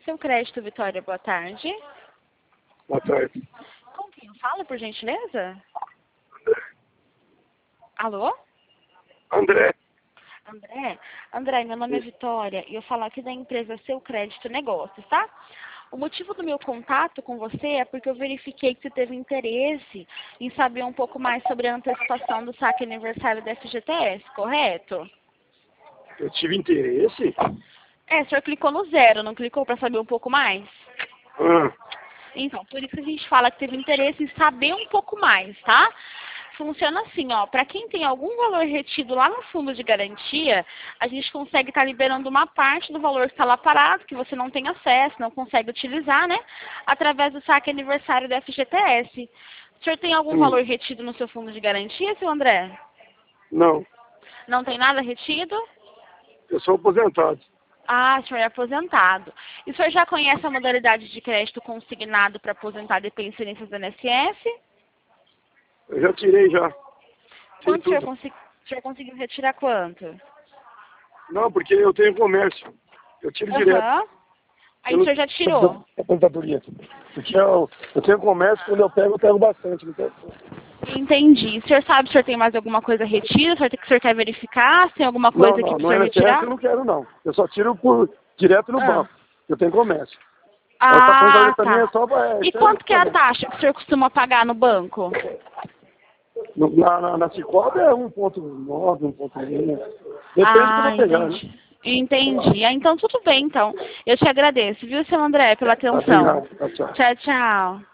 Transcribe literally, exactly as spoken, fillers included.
Seu crédito, Vitória, boa tarde. Boa tarde. Com quem eu falo, por gentileza? Alô? André. André? André, meu nome é Vitória e eu falo aqui da empresa Seu Crédito Negócios, tá? O motivo do meu contato com você é porque eu verifiquei que você teve interesse em saber um pouco mais sobre a antecipação do saque aniversário da F G T S, correto? Eu tive interesse? É, o senhor clicou no zero, não clicou para saber um pouco mais? Hum. Então, por isso que a gente fala que teve interesse em saber um pouco mais, tá? Funciona assim, ó, para quem tem algum valor retido lá no fundo de garantia, a gente consegue estar liberando uma parte do valor que está lá parado, que você não tem acesso, não consegue utilizar, né? Através do saque aniversário da F G T S. O senhor tem algum Hum. valor retido no seu fundo de garantia, seu André? Não, Não tem nada retido? eu sou aposentado. Ah, o senhor é aposentado. E o senhor já conhece a modalidade de crédito consignado para aposentado e pensionistas do I N S S? Eu já tirei já. Tirei Quanto o senhor, tudo. consegui... o senhor conseguiu retirar quanto? Não, porque eu tenho comércio. Eu tiro direto. Aham. Aí Eu o não senhor já tirou? aposentadoria. Porque eu, eu tenho comércio, quando eu pego, eu pego bastante. Não pego. Entendi. O senhor sabe se o senhor tem mais alguma coisa retida? O senhor, tem- o senhor quer verificar se tem alguma Não, coisa aqui não, para o no senhor I N S S retirar? eu não quero não. Eu só tiro por, direto no Ah, banco. Eu tenho comércio. Essa ah aposentadoria também é tá. só para... É, E serve quanto que é a também. taxa que o senhor costuma pagar no banco? No- Na, na, na Cicobi é um ponto nove, um ponto um. Depende do que eu Ah, vou pegar, né? entendi. Entendi. Ah, então tudo bem, então. Eu te agradeço, viu, seu André, pela Tá, atenção. obrigado. Tchau, tchau. Tchau, tchau.